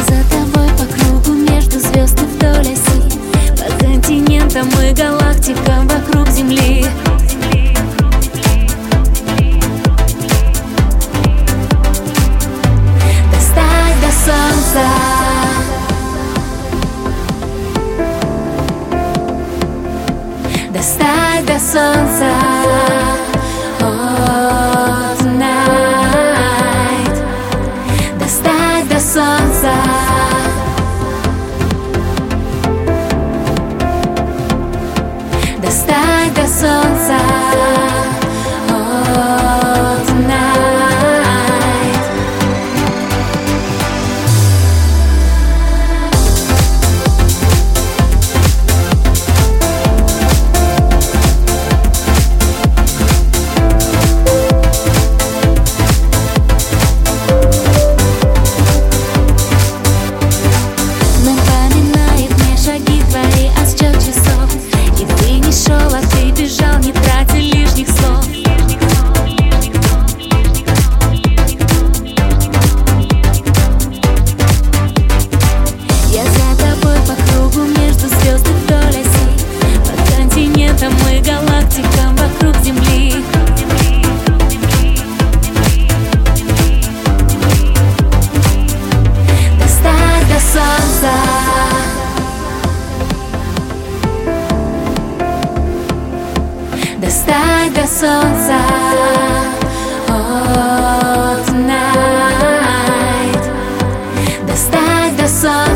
за тобой по кругу между звезд и вдоль оси, по континентам и галактикам вокруг Земли. Достать до солнца, достать до солнца. Oh, tonight. Достать до солнца. Достать до солнца. Oh, tonight. Напоминает мне шаги твои отсчет часов. И ты не шел, а ты бежал, не тратя лишних слов. Я за тобой по кругу между звезд и вдоль оси, по континентам и галактикам вокруг Земли. Достать до солнца. Достать до солнца. Oh, tonight. Достать до солнца.